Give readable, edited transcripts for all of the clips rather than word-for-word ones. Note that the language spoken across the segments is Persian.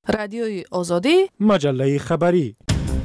رادیوی آزادی، مجله خبری.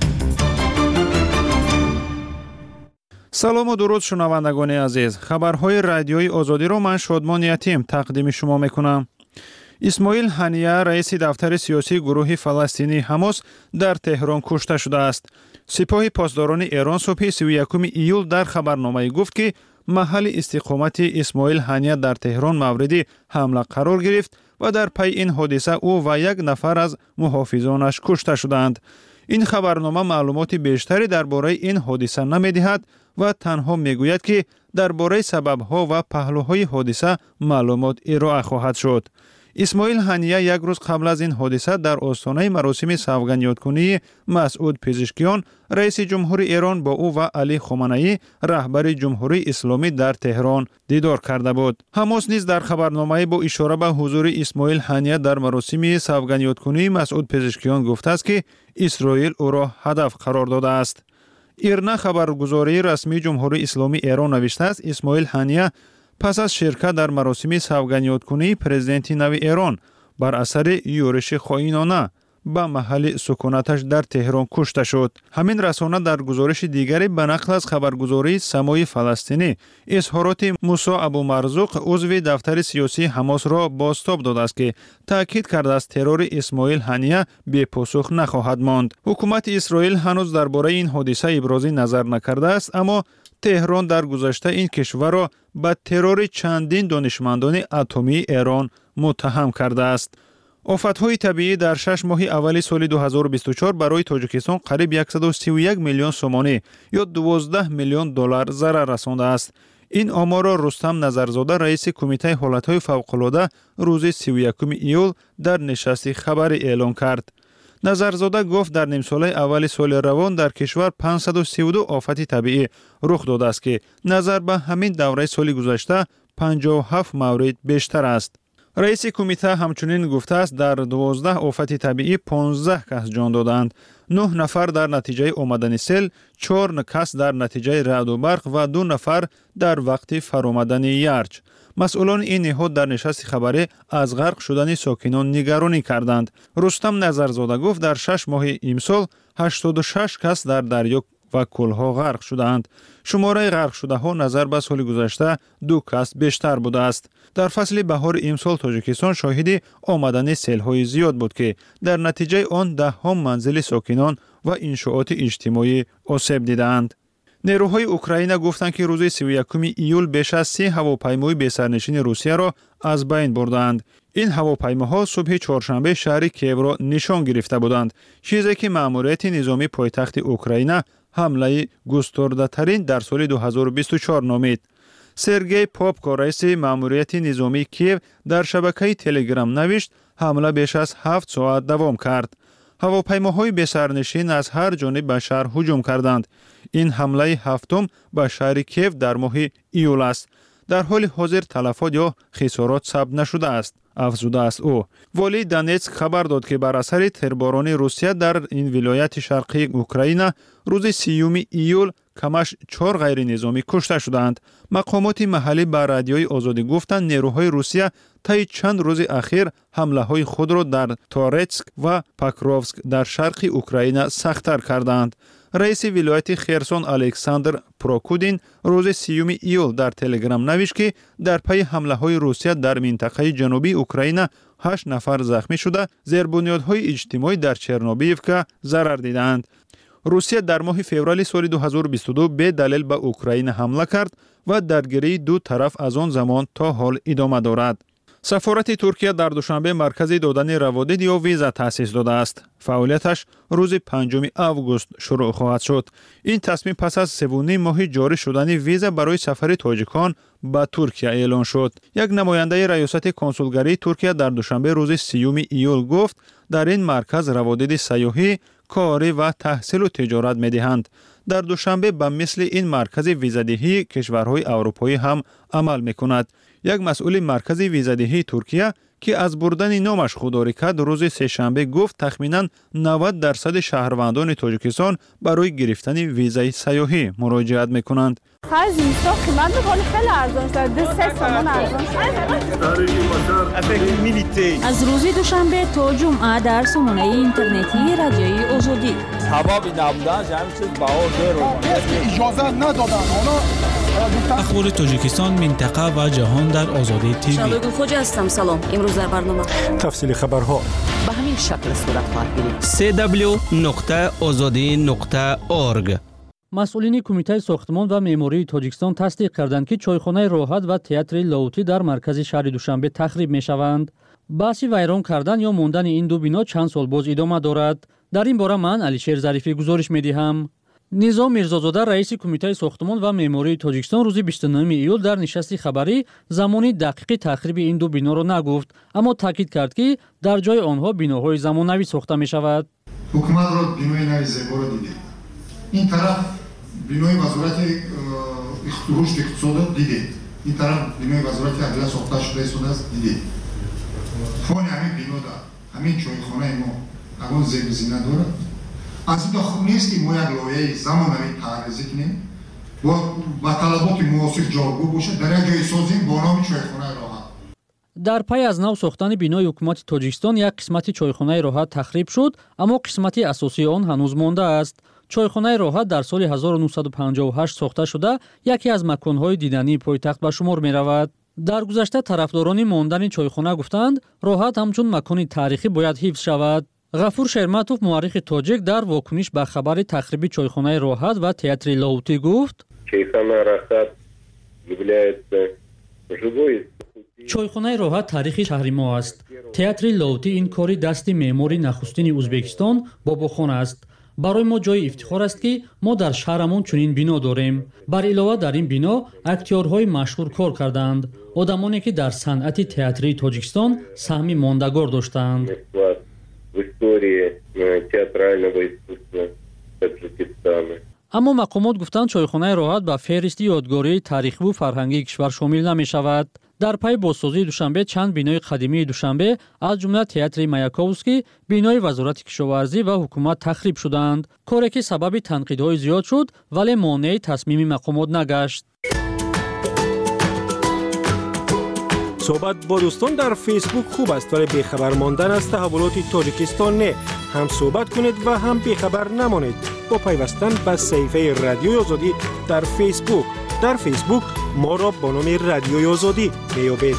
سلام و درود شنوندگان عزیز. خبرهای رادیوی آزادی رو من شادمان یتیم تقدیم شما میکنم. اسماعیل هنیه رئیس دفتر سیاسی گروه فلسطینی حماس در تهران کشته شده است. سپاه پاسداران ایران صبح 31 ایول در خبرنامه گفت که محل استقامت اسماعیل هنیه در تهران مورد حمله قرار گرفت و در پی این حادثه او و یک نفر از محافظانش کشته شدند. این خبرنامه معلومات بیشتری درباره این حادثه نمی‌دهد و تنها میگوید که درباره سبب‌ها و پهلوهای حادثه معلومات ارائه خواهد شد. اسماعیل هنیه یک روز قبل از این حادثه در آستانه مراسم سوگند مسعود پزشکیان رئیس جمهور ایران با او و علی خامنه‌ای رهبر جمهوری اسلامی در تهران دیدار کرده بود. حماس نیز در خبرنامه با اشاره به حضور اسماعیل هنیه در مراسم سوگند مسعود پزشکیان گفته است که اسرائیل او را هدف قرار داده است. ایرنا خبرگزاری رسمی جمهوری اسلامی ایران نوشته است اسماعیل هنیه پس از شرکت در مراسم سوگند پرزیدنت نو ایران بر اثر یورش خائنانه به محل سکونتش در تهران کشته شد. همین رسانه در گزارش دیگری به نقل از خبرگزاری سمای فلسطینی اظهارات موسی ابو مرزوق عضو دفتر سیاسی حماس را بازتاب داده است که تاکید کرده است ترور اسماعیل هنیه بی پاسخ نخواهد ماند. حکومت اسرائیل هنوز درباره این حادثه ابراز نظر نکرده است، اما تهران در گذشته این کشور را به ترور چندین دانشمندان اتمی ایران متهم کرده است. آفت‌های طبیعی در 6 ماه اول سال 2024 برای تاجیکستان قریب 131 میلیون سومانی یا 12 میلیون دلار ضرر رسانده است. این آمار را رستم نظرزاده رئیس کمیته حالت‌های فوق‌العاده روز 31 ایول در نشست خبری اعلام کرد. نظرزاده گفت در نیم ساله اول سال روان در کشور 532 آفت طبیعی رخ داده است که نظر به همین دوره سال گذشته 57 مورد بیشتر است. رئیس کمیته همچنین گفته است در 12 آفت طبیعی 15 کس جان دادند. 9 نفر در نتیجه آمدن سیل، 4 کس در نتیجه رعد و برق و 2 نفر در وقت فرآمدن یرچ. مسئولان این نهاد در نشست خبری از غرق شدن ساکنان نگرانی کردند. رستم نظرزاده گفت در 6 ماه امسال 86 کس در دریا و کلها غرق شدند. شماره غرق شده ها نظر به سال گذشته 2 کس بیشتر بوده است. در فصل بهار امسال تاجیکستان شاهد آمدن سیل های زیاد بود که در نتیجه آن 10 منزل ساکنان و انشاءات اجتماعی آسیب دیدند. نیروهای اوکراین گفتند که روز 31 ایول بیش از 30 هواپیمای بی‌سرنشین روسیه را از بین بردند. این هواپیماها صبح چهارشنبه شهر کیو را نشان گرفته بودند، چیزی که مأموریت نظامی پایتخت اوکراین حمله گسترده‌ترین در سال 2024 نامید. سرگئی پاپکو رئیس مأموریت نظامی کیو در شبکه تلگرام نوشت حمله بیش از 7 ساعت دوام کرد. هواپیماهای بی‌سرنشین از هر جانب به شهر هجوم کردند. این حمله هفتم به شهر کیو در ماه ایول است. در حال حاضر تلفات یا خسارات ثبت نشده است، افزوده است او. والی دونتسک خبر داد که بر اثر تیرباران روسیه در این ولایت شرقی اوکراین روز 30 ایول کمش 4 غیر نظامی کشته شدند. مقامات محلی به رادیوی آزادی گفتند نیروهای روسیه طی چند روز اخیر حمله های خود را در تارتسک و پاکروفسک در شرق اوکراین سخت‌تر کردند. رئیس ولایت خرسون الکساندر پروکودین روز 30 ایول در تلگرام نوشت که در پی حمله های روسیه در منطقه جنوبی اوکراین 8 نفر زخمی شده، زیربنیادهای اجتماعی در چرنوبیوکا ضرر دیدند. روسیه در ماه فوریه سال 2022 به دلیل به اوکراین حمله کرد و درگیری دو طرف از آن زمان تا حال ادامه دارد. سفارت ترکیه در دوشنبه مرکز دادن روادید یا ویزا تأسیس داده است. فعالیتش روز 5 آگوست شروع خواهد شد. این تصمیم پس از 3 ماه جاری شدن ویزا برای سفر تاجیکان به ترکیه اعلان شد. یک نماینده ریاست کنسولگری ترکیه در دوشنبه روز 30 ایول گفت در این مرکز روادید سیاحی، کاری و تحصیل و تجارت می‌دهند. در دوشنبه به مثل این مرکز ویزادهی کشورهای اروپایی هم عمل می‌کند. یک مسئول مرکز ویزادهی ترکیه که از بردن نامش خودداری کرد، روز سه‌شنبه گفت تخمیناً 90% شهروندان تاجیکستان برای گرفتن ویزای سیاحی مراجعت میکنند. خرج زمستان قیمت میکنه خیلی ارزان شده، 3 تومان ارزان شده. از روز دوشنبه تا جمعه در سامانه اینترنتی رادیوی آزادی حبابی نبودن همین چیز بهار دیر اجازه ندادن. اخبار تاجیکستان، منطقه و جهان در آزادی تیوی. شالوی خوجا هستم. سلام. امروز در برنامه تفصیل خبرها به همین شکل صورت خواهد گرفت. www.azadi.org. مسئولین کمیته ساختمان و معماری تاجیکستان تصدیق کردند که چایخانه راحت و تئاتر لاوتی در مرکز شهر دوشنبه تخریب می‌شوند. بحث ویران کردن یا ماندن این دو بنا چند سال باز ادامه دارد. در این باره من علیشیر ظریفی گزارش می‌دهم. نظام میرزازاده رئیس کمیته ساختمان و معماری تاجیکستان روز 29 ایول در نشست خبری زمانی دقیق تخریب این دو بنا را نگفت، اما تاکید کرد که در جای آنها بناهای زمانوی ساخته می‌شود. حکومت را بنای نوی زیبا را دیده. این طرف بنای وزارت رشد اقتصاد دیده. این طرف بنای وزارت عدلیه ساخته شده است دیده. فون همین بنا دا همین چایخانه ما اگه زیب زینت داره. از این خوب نیست که ما یک لایحه زمانوی طراحی کنیم با طلبات معاصر جایگزین باشه در یک جای سازیم با نام چایخانه راحت. در پی از نو ساختن بنای حکومت تاجیکستان یک قسمت چایخانه راحت تخریب شد، اما قسمت اساسی آن هنوز مانده است. چایخانه راحت در سال 1958 ساخته شده یکی از مکان‌های دیدنی پایتخت به شمار می‌رود. در گذشته طرفداران ماندن چایخانه گفتند راحت همچون مکان تاریخی باید حفظ شود. غفور شرمتوف مورخ تاجیک در واکنش به خبر تخریب چایخانه راحت و تئاتر لاوتی گفت: چایخانه راحت تاریخی شهر ما است. تئاتر لاوتی این کاری دست معماری نخستین ازبکستان باباخان است. برای ما جای افتخار است که ما در شهرمان چنین بنا داریم. بر علاوه در این بنا اکتورهای مشهور کار کردند، آدمانی که در صنعت تئاتری تاجیکستان سهمی ماندگار داشتند. اما مقامات گفتند چایخانه راحت به فهرست یادگاری تاریخی و فرهنگی کشور شامل نمی شود. در پی بازسازی دوشنبه چند بنای قدیمی دوشنبه از جمله تئاتر مایاکووسکی، بنای وزارت کشاورزی و حکومت تخریب شدند. کاری که سبب تنقیدهای زیاد شد ولی مانع تصمیم مقامات نگشت. صحبت با دوستان در فیسبوک خوب است ولی بیخبر ماندن از تحولات تاجیکستان نه. هم صحبت کنید و هم بیخبر نمانید با پیوستن به صفحه رادیوی آزادی در فیسبوک. در فیسبوک ما را با نام رادیوی آزادی میابید.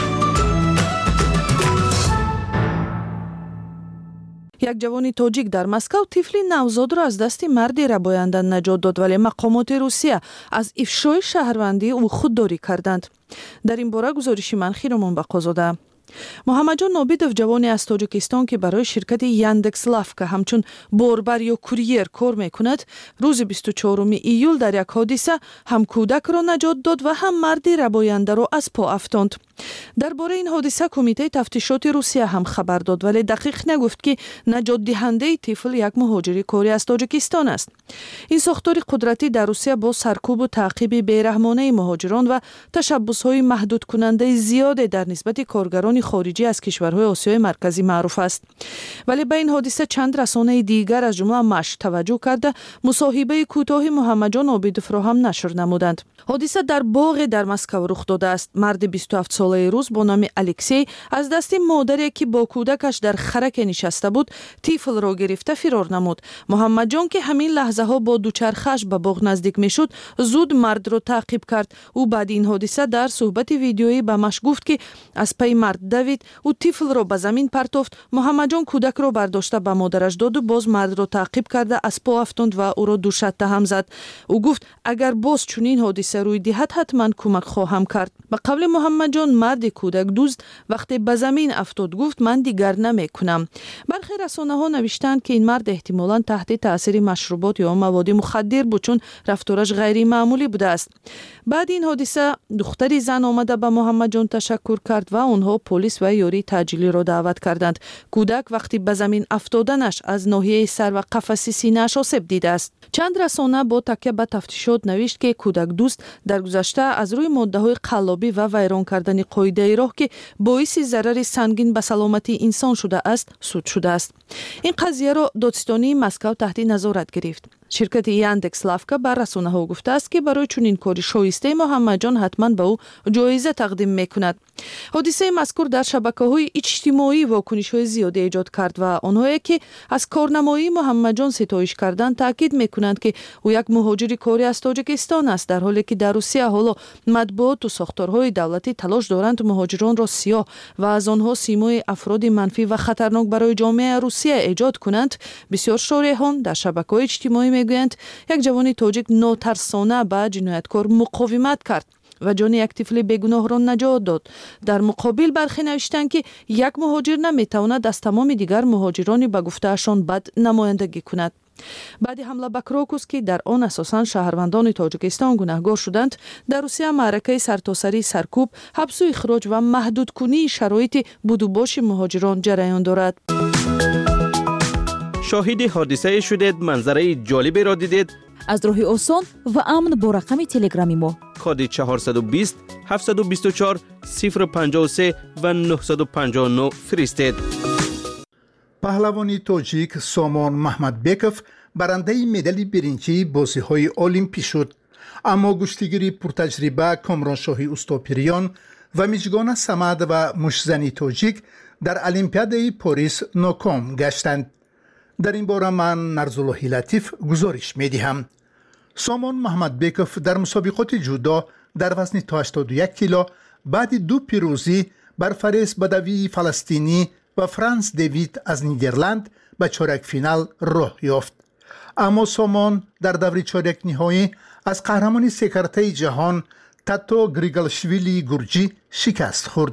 یک جوان تاجیک در مسکو طفلی نوزاد را از دست مردی رباینده نجات داد، ولی مقامات روسیه از افشای شهروندی او خودداری کردند. در این باره گزارشی منخی را منبقا زاده. محمد جان نابیدوف جوانی از تاجیکستان که برای شرکت یاندکس لافکا همچون باربر یا کوریر کار میکند، روز 24 ایول در یک حادثه هم کودک را نجات داد و هم مردی رباینده را از پا افکاند. درباره این حادثه کمیته تفتیشات روسیه هم خبر داد، ولی دقیق نگفت که نجات دهنده طفل یک مهاجر کاری از تاجیکستان است. این ساختار قدرتی در روسیه با سرکوب و تعقیب بیرحمانه مهاجران و تشبس‌های محدود کننده زیاد در نسبت کارگران خارجی از کشورهای آسیای مرکزی معروف است. ولی به این حادثه چند رسانه دیگر از جمله مش توجه کرده مصاحبه کوتاه محمد جان نابیدوف را هم نشر نمودند. حادثه در باغ در مسکو رخ داده است. مرد 27 ساله روس با نام الکسی از دست مادری که با کودکش در خرک نشسته بود طفل را گرفته فرار نمود. محمد جان که همین لحظه ها با دوچرخش به باغ نزدیک میشد زود مرد را تعقیب کرد. او بعد این حادثه در صحبت ویدیویی به مش گفت که از پی مرد دوید او طفل را به زمین پرتافت. محمد جان کودک را برداشته به مادرش داد و باز مرد را تعقیب کرده از پا افکند و او را دو شته هم زد. او گفت اگر باز چنین حادثه روی دهد حتما کمک خواهم کرد. به قول محمد جان مرد کودک دوست وقتی به زمین افتاد گفت من دیگر نمیکنم. برخی رسانه‌ها نوشتند که این مرد احتمالاً تحت تاثیر مشروبات یا مواد مخدر بود چون رفتارش غیر معمولی بوده است. بعد این حادثه دختری زن آمده به محمد جان تشکر کرد و آنها پلیس و یاری تجلی را دعوت کردند. کودک وقتی به زمین افتادنش از ناحیه سر و قفس سینه‌اش آسیب دیده است. چند رسانه با تکیه به تفتیشات نوشت که کودک دوست در گذشته از روی ماده‌های قلابی و ویران کردن قاعده راه که باعث ضرر سنگین به سلامتی انسان شده است سود شده است. این قضیه را دادستانی مسکو تحت نظارت گرفت. شرکت یاندکس لافکا بر رسانه‌ها گفته است که برای چنین کاری شایسته محمد جان حتما به او جایزه تقدیم میکند. حادثه مذکور در شبکه‌های اجتماعی واکنش‌های زیادی ایجاد کرد و آنهایی که از کارنمایی محمد جان ستایش کردند تاکید میکنند که او یک مهاجر کاری از تاجیکستان است، در حالی که در روسیه حالا مطبوعات و ساختارهای دولتی تلاش دارند مهاجران را سیاه و از آنها سیمای افراد منفی و خطرناک برای جامعه روسیه ایجاد کنند. بسیار شارحان در شبکه‌های اجتماعی میگویند یک جوان تاجیک ناترسانه به جنایتکار مقاومت کرد و جان یک طفل بیگناه را نجات داد. در مقابل برخی نوشتند که یک مهاجر نمیتواند از تمام دیگر مهاجران به گفتهشان بد نمایندگی کند. بعد حمله به کراکوس که در آن اساساً شهروندان تاجیکستان گناهکار شدند، در روسیه معرکه سرتاسری سرکوب، حبس و اخراج و محدود کنی شرایط بود و باش مهاجران جریان دارد. شاهد حادثه شدید، منظره جالبی را دیدید؟ از راه آسان و امن با رقم تلگرامی ما کد 420 724 053 و 959 فرستید. پهلوانی تاجیک سامان محمدبکوف برنده مدال برنجی بازی‌های المپی شد، اما گشتیگیری پرتجربه کامرانشاهی استوپریان و میجگان سمد و مشزنی تاجیک در المپیاد پاریس ناکام گشتند. در این باره من نرزالله لطیف گزارش می‌دهم. سامان محمدبکوف در مسابقات جودو در وزن تا 81 کیلو بعد 2 پیروزی بر فارس بدوی فلسطینی و فرانس دیوید از نیدرلند به چهارک فینال راه یافت. اما سامان در دور چهارک نهایی از قهرمان سکرته جهان تاتو گریگلشویلی گورجی شکست خورد.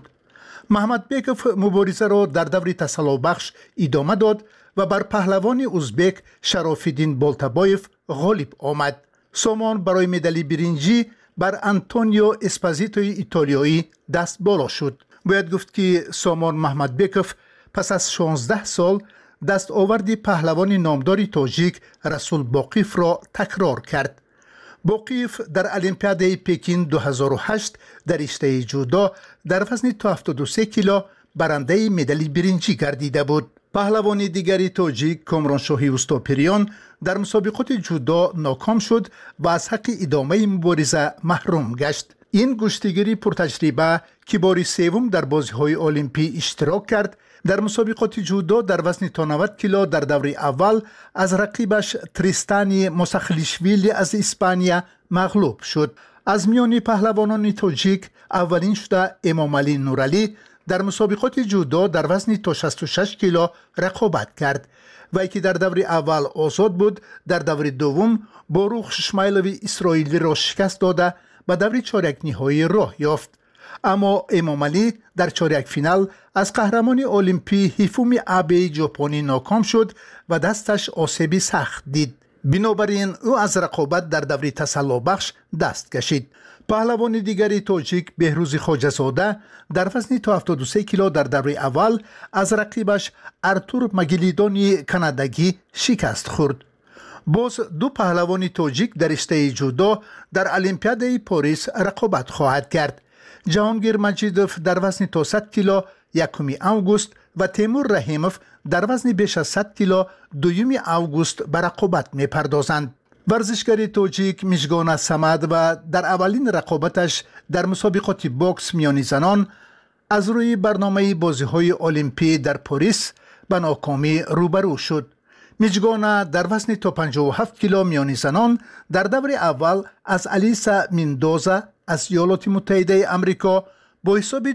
محمدبکوف مبارزه را در دور تسلابخش ادامه داد و بر پهلوان ازبک شراف‌الدین بالتبایف غالب آمد. سامان برای مدال برنجی بر آنتونیو اسپازیتوی ایتالیایی دست بالا شد. باید گفت که سامان محمدبکوف پس از 16 سال دستاورد پهلوان نامدار تاجیک رسول باقیف را تکرار کرد. باقیف در المپیاد پکین 2008 در رشته جودو در وزن تا 73 کیلو برنده مدال برنجی گردیده بود. پهلوان دیگری تاجیک کامرانشاهی استوپریان در مسابقات جودو ناکام شد و از حق ادامه مبارزه محروم گشت. این گشتیگیری پرتجربه که بار سوم در بازی‌های المپی اشتراک کرد، در مسابقات جودو در وزن تا 90 کیلو در دوره اول از رقیبش تریستانی موسخلیشویلی از اسپانیا مغلوب شد. از میان پهلوانان تاجیک اولین شده امام علی نورعلی در مسابقات جودو در وزن تا 66 کیلو رقابت کرد و که در دور اول آزاد بود، در دور دوم باروخ ششمایلوی اسرائیلی را شکست داده و دور چهارک نهایی راه یافت. اما امام علی در چهارک فینال از قهرمان المپی هیفومی آبه ژاپنی ناکام شد و دستش آسیبی سخت دید. بنابراین او از رقابت در دور تسلابخش دست کشید. پهلوان دیگری تاجیک بهروز خواجه‌زاده در وزن تا 73 کیلو در دوره اول از رقیبش ارتور مگلیدونی کانادایی شکست خورد. باز دو پهلوان تاجیک در رشته جودو در المپیاد پاریس رقابت خواهد کرد. جهانگیر مجیدوف در وزن تا 100 کیلو 1 آگوست و تیمور رحیموف در وزن بیش از 100 کیلو 2 آگوست به رقابت می‌پردازند. ورزشکار تاجیک میشگان سمد و در اولین رقابتش در مسابقات بوکس میان زنان از روی برنامه بازی‌های المپی در پاریس به ناکامی روبرو شد. میشگان در وزن تا 57 کیلو میان زنان در دور اول از الیسا مندوزا از ایالات متحده آمریکا با حساب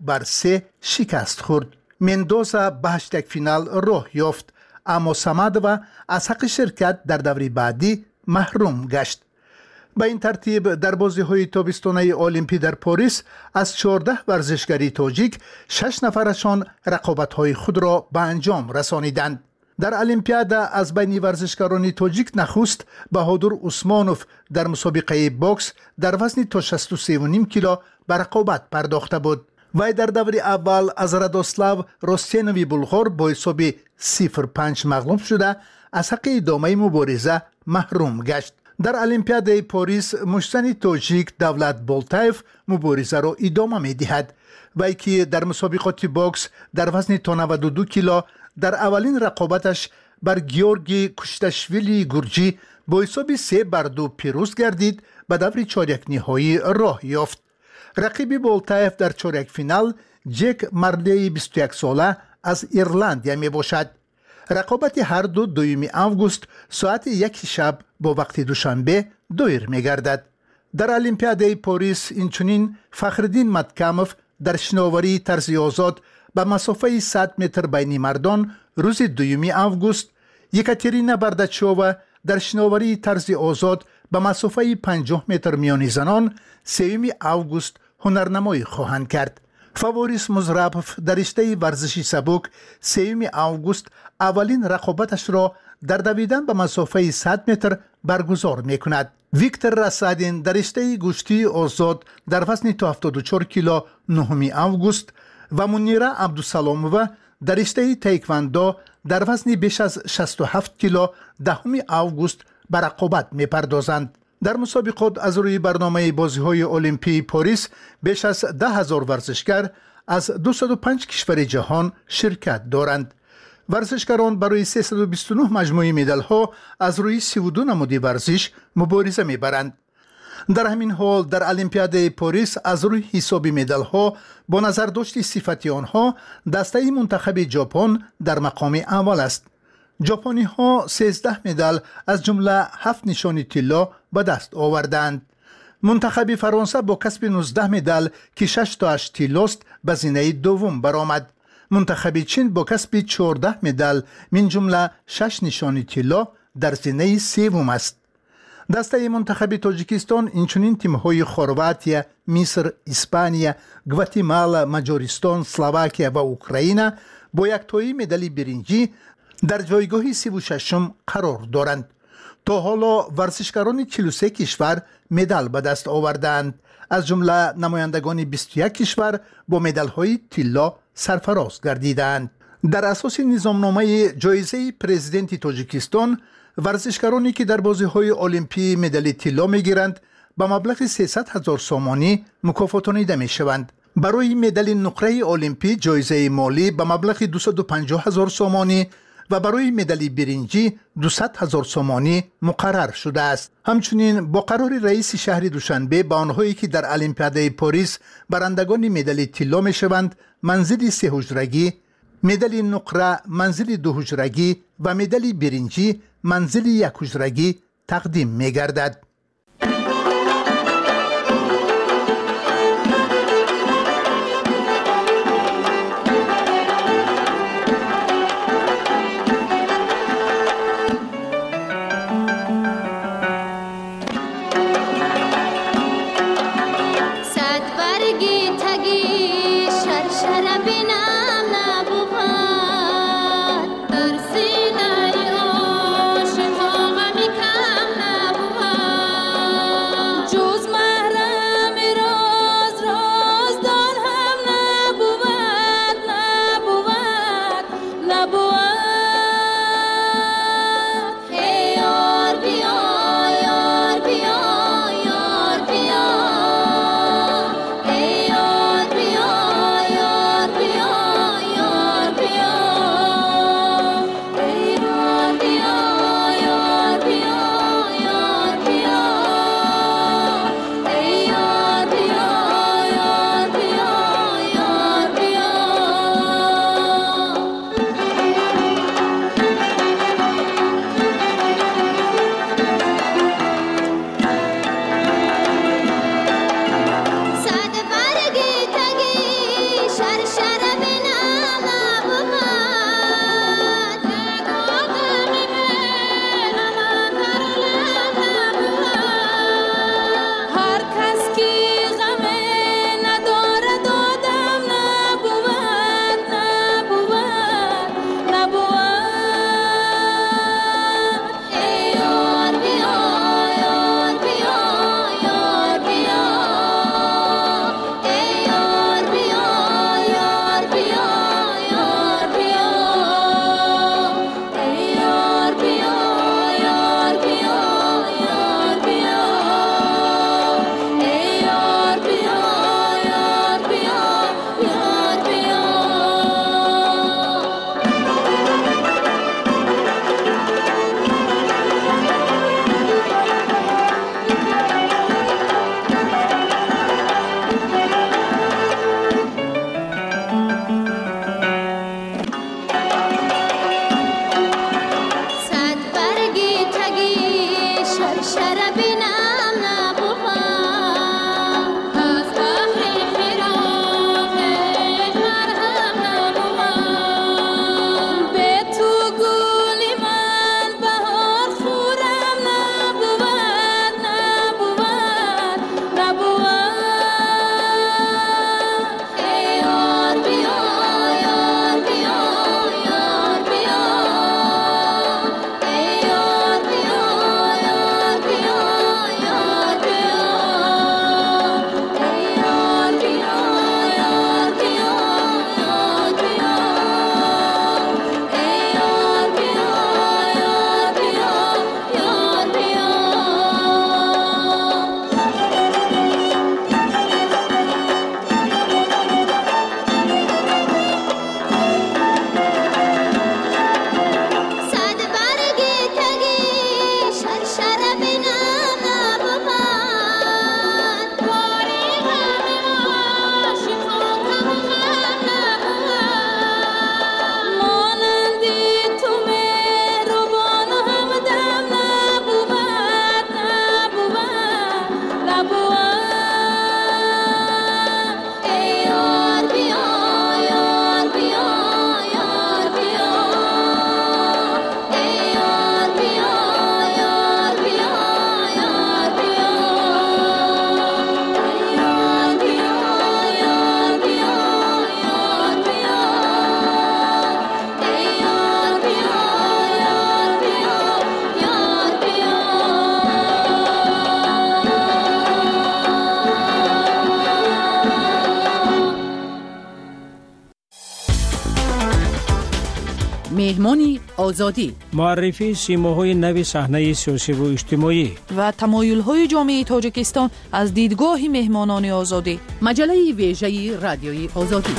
2-3 شکست خورد. مندوزا به 8 فینال راه یافت، اما سمدووا از حق شرکت در دوره بعدی محروم گشت. به این ترتیب در بازی‌های تابستانه المپی در پاریس از 14 ورزشکاری تاجیک 6 نفرشان رقابت‌های خود را به انجام رسانیدند. در المپیاد از بین ورزشکاران تاجیک نخست بهادر عثمانوف در مسابقه بوکس در وزن تا 63.5 کیلو به رقابت پرداخته بود. وی در دور اول از رادوسلاو روستینوی بلغار با حساب 0-5 مغلوب شده از حق ادامه مبارزه محروم گشت. در المپیاد پاریس مشتن تاجیک دولت بالتایف مبارزه را ادامه می دهد. وی که در مسابقات باکس در وزن تا 92 کیلو در اولین رقابتش بر گیورگی کوشتشویلی گورجی با حساب 3-2 پیروز گردید و دور چهارک نهایی راه یافت. رقیب بولتایف در چهارک فینال جک مرلی 21 ساله از ایرلندیا می باشد. رقابت هر دو 2 آگوست ساعت 1 شب با وقت دوشنبه دایر می گردد. در المپیاده پاریس اینچنین فخرالدین متکامف در شناوری طرز آزاد به مسافه 100 متر بین مردان روز 2 آگوست، یکاترینا برداچووا در شناوری طرز آزاد به مسافه 50 متر میان زنان 3 آگوست هنرنمایی خواهند کرد. فاوریس مزرابف در رشته ورزشی سبک 3 آگوست اولین رقابتش را در دویدن به مسافه 100 متر برگزار می کند. ویکتور راسادین در رشته گوشتی آزاد در وزن تا 74 کیلو 9 آگوست و منیرا عبدالسلامووا در رشته تایکواندو در وزن بیش از 67 کیلو 10 آگوست به رقابت می پردازند. در مسابقات از روی برنامه بازی‌های المپی پاریس بیش از 10,000 ورزشکار از 205 کشور جهان شرکت دارند. ورزشکاران برای 329 مجموعه مدال‌ها از روی 32 نماد ورزش مبارزه می‌برند. در همین حال در المپیاده پاریس از روی حساب مدال‌ها با نظر داشت صفتی آنها دسته منتخب ژاپن در مقام اول است. ژاپنی ها 13 مدال از جمله 7 نشان طلا به دست آوردند. منتخب فرانسه با کسب 19 مدال که 6 تا 8 طلاست به زینه دوم برآمد. منتخب چین با کسب 14 مدال من جمله 6 نشان طلا در زینه سوم است. دسته منتخب تاجیکستان اینچنین تیم‌های خرواتیا، مصر، اسپانیا، گواتیمالا، مجارستان، اسلواکیا و اوکراین با یک تایی مدال برنجی در جایگاه 36 قرار دارند. تا حالا ورزشکاران 43 کشور مدال به دست آوردند. از جمله نمایندگان 21 کشور با مدال‌های طلا سرفراز گردیدند. در اساس نظامنامه جایزه پرزیدنت تاجیکستان، ورزشکارانی که در بازی‌های المپی مدال طلا می‌گیرند با مبلغ 300,000 سومانی مکافاتانیده می‌شوند. برای مدال نقره المپی جایزه مالی به مبلغ 250,000 سومانی و برای مدال برنجی 200,000 سومانی مقرر شده است. همچنین با قرار رئیس شهر دوشنبه به آنهایی که در المپیاده پاریس برندگان مدال طلا می‌شوند منزل 3 حجرگی، مدال نقره منزل 2 حجرگی و مدال برنجی منزل 1 حجرگی تقدیم می‌گردد. در سینه عاشق غمی کم نبود. آزادی، معرفی سیماهای نو صحنه سیاسی و اجتماعی و تمایل‌های جامعه تاجیکستان از دیدگاه مهمانان آزادی. مجله ویژه رادیوی آزادی.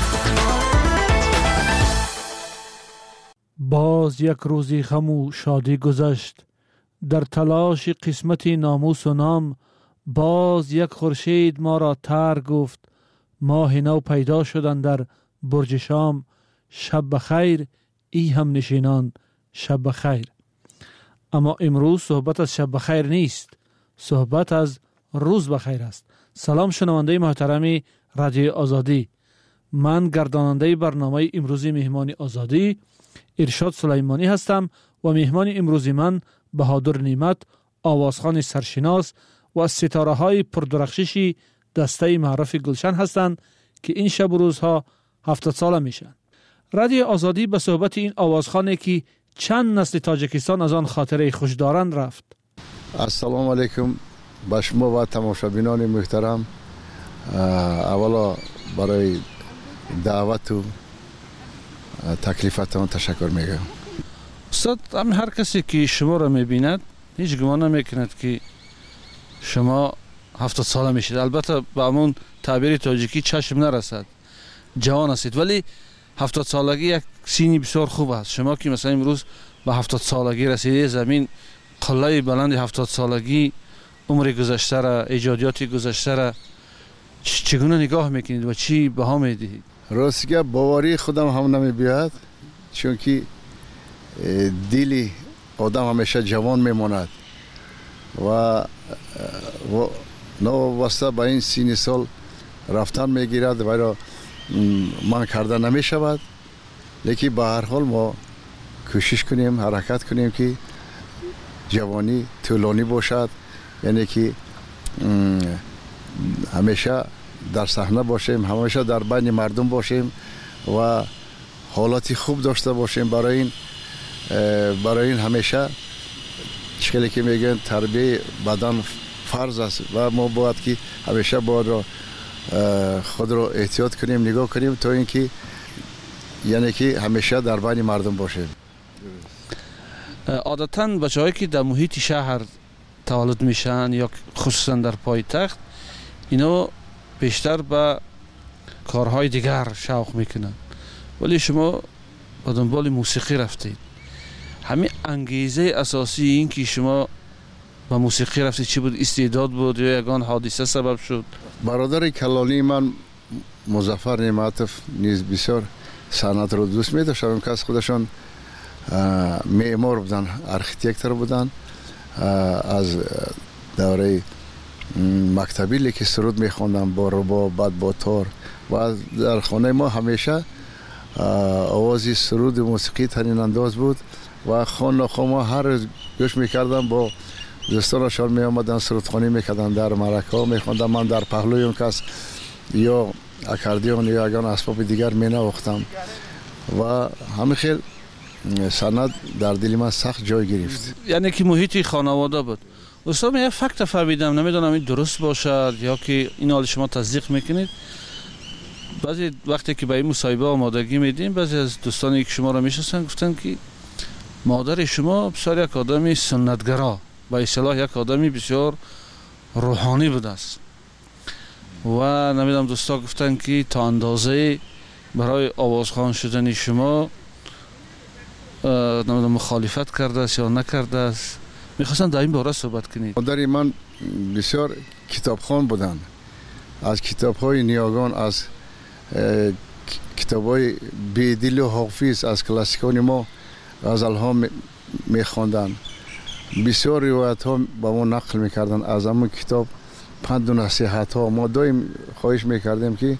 باز یک روزی غم و شادی گذشت، در تلاش قسمت ناموس و نام. باز یک خورشید ما را تر گفت، ماه نو پیدا شدند در برج شام. شب بخیر ای هم نشینان، شب بخیر. اما امروز صحبت از شب بخیر نیست، صحبت از روز بخیر است. سلام شنونده محترم رادیو آزادی، من گرداننده برنامه امروزی مهمان آزادی ارشاد سلیمانی هستم و مهمان امروزی من بهادر نعمت، آوازخوان سرشناس و ستاره های پردرخششی دسته معرف گلشن هستند که این شب و روزها 70 ساله میشن. رادیو آزادی به صحبت این آوازخوانی که چند نسل تاجیکستان از آن خاطره خوش دارند رفت. السلام علیکم به شما و تماشابینان محترم. اولا برای دعوت و تکلیفتان تشکر میگم. استاد، هر کسی که شما را میبیند هیچ گمان نمیکند که شما 70 ساله میشید. البته به همون تعبیر تاجیکی چشم نرسد، جوان هستید، ولی 70 سالگی یک سینی بسیار خوب است. شما که مثلا امروز به 70 سالگی رسیده، زمین قله بلند 70 سالگی عمر گذشته را، ایجادیات گذشته را چگونه نگاه میکنید و چی بها میدهید؟ راستگه باوری خودم هم نمیبیاد، چون که دلی آدم همیشه جوان میماند و نواسته به این سینی سال رفتن میگیرد و را من کرده نمیشود. لیکن به هر حال ما کوشش کنیم، حرکت کنیم که جوانی طولانی باشد، یعنی که همیشه در صحنه باشیم، همیشه در بین مردم باشیم و حالتی خوب داشته باشیم. برای این همیشه چیزی که میگن تربیت بدن فرض است و ما باید که همیشه باید خود رو احتیاط کنیم، نگاه کنیم تا اینکه یعنی که همیشه در بین مردم باشیم. عادتاً بچه‌هایی که در محیط شهر تولد میشن یا خصوصا در پایتخت، اینا بیشتر به کارهای دیگر شوق میکنن، ولی شما به دنبال موسیقی رفتید. همین انگیزه اساسی این که شما به موسیقی رفتید چی بود؟ استعداد بود یا یگان حادثه سبب شد؟ برادر کلانی من مظفر نعمتوف نیز بسیار صنعت رو دوست می داشتن که از خودشان معمار بودن، آرکیتکتور بودن. از دوره مکتبی که سرود می خواندن با رباب، بعد با تار، و در خانه ما همیشه آوازی سرود موسیقی ترین انداز بود و خانه ما هر روز گوش می کردم. با دوستانشان می آمدن سرودخوانی می کردن، در مرکه ها می خواندن. من در پهلوی اون کس یا اکاردیون یا یگان اسباب دیگر می نواختم و همین خیلی سند در دل من سخت جای گرفت. یعنی که محیط خانواده بود. استاد، من یک فکت فهمیدم، نمیدونم این درست باشد یا که این حال شما تصدیق میکنید. بعضی وقتی که به این مصاحبه آمادگی میدیم، بعضی از دوستانی که شما را میشناسن گفتن که مادر شما بسیار یک آدمی سنتگرا، به اصطلاح یک آدمی بسیار روحانی بوده است و نمیدونم دوستا گفتن که تا اندازه برای آوازخوان شدن شما نمیدونم مخالفت کرده است یا نکرده است. میخواستم در این باره صحبت کنید. مادر من بسیار کتابخوان بودن، از کتاب‌های نیاگان، از کتاب‌های بیدل و حافظ، از کلاسیکان ما غزل‌ها می‌خواندن. بسیار روایت‌ها با ما نقل می‌کردن از همون کتاب، پند و نصیحت‌ها. ما دائم خواهش می‌کردیم که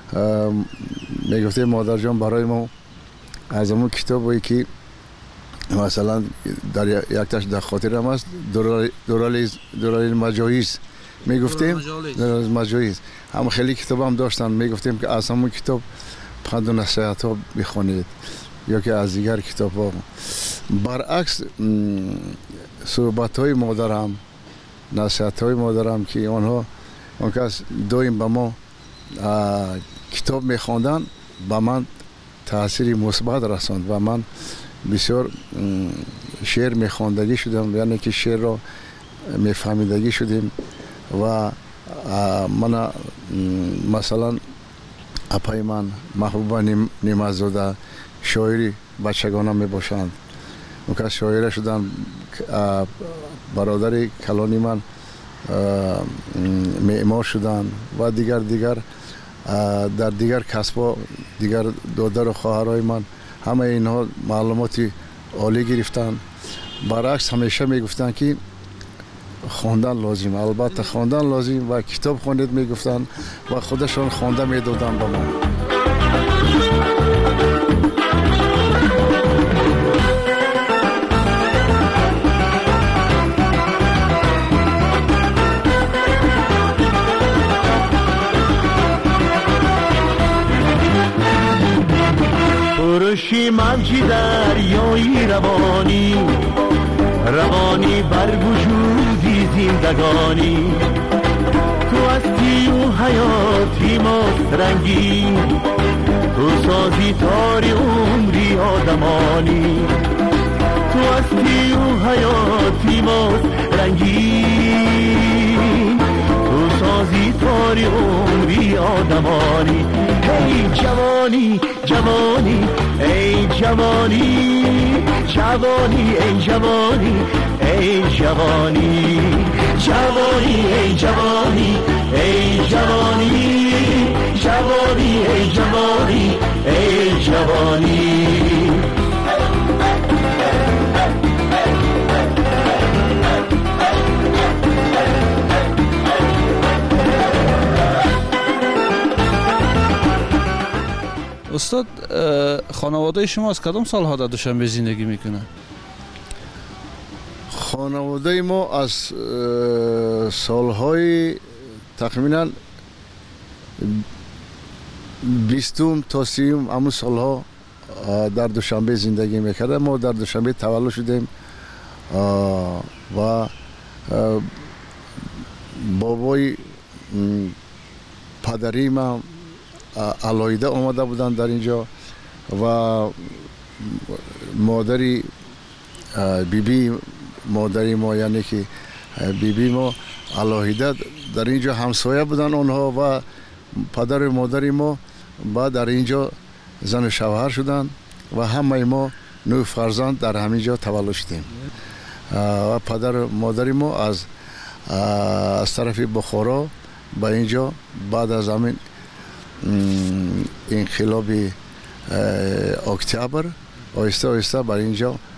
میگفتیم مادر جان برای ما از همون کتابی که مثلا در یک تاش در خاطرم است، دورال مجایز میگفتیم، مجایز هم خیلی کتاب هم داشتن، میگفتیم که از همون کتاب پند و نصیحت ها بخونید یا که از دیگر کتاب ها. برعکس صحبت های مادرم، نصیحت های مادرم که آنها اون کس دائم به ما کتاب میخواندن، به من تاثیر مثبت رساند و من بسیار شعر میخواندگی شدم، یعنی که شعر را میفهمیدگی شدیم و من مثلا اپای من محبوبه نیمزاده شاعری بچگانه می باشند. اون شاعر شدن برادر کلانی من معمار شدن و دیگر در دیگر کسبا دیگر دادر و خواهرای من همه اینها معلوماتی عالی گرفتن. برعکس همیشه میگفتن که خواندن لازم، البته خواندن لازم و کتاب خوانید میگفتن و خودشان خوانده میدادن به ما. پرشی منجی دریایی روانی بر وجودی زندگانی، تو هستی و حیاتی ماست رنگی، تو سازی تاری عمری آدمانی، تو هستی و حیاتی ماست رنگی، تو سازی تاری عمری آدمانی. ای جوانی جوانی ای جوانی جوانی ای جوانی ای جوانی جوانی ای جوانی ای جوانی جوانی ای جوانی ای جوانی. استاد خانواده شما از کدام سالها در دوشنبه زندگی میکنه؟ خانواده ما از سالهای تقریبا 20 تا 30 همون سالها در دوشنبه زندگی میکرده. ما در دوشنبه تولد شدیم و بابای پدری ما علایده آمده بودن در اینجا و مادری بیبی مادری ما، یعنی که بیبی ما علایده در اینجا همسایه بودن اونها و پدر و مادری ما بعد در اینجا زن و شوهر شدن و همه ما 9 فرزند در همینجا تولد شدیم. و پدر و مادری ما از طرف بخارا به اینجا بعد از همین انقلاب اکتبر آهسته آهسته بر اینجا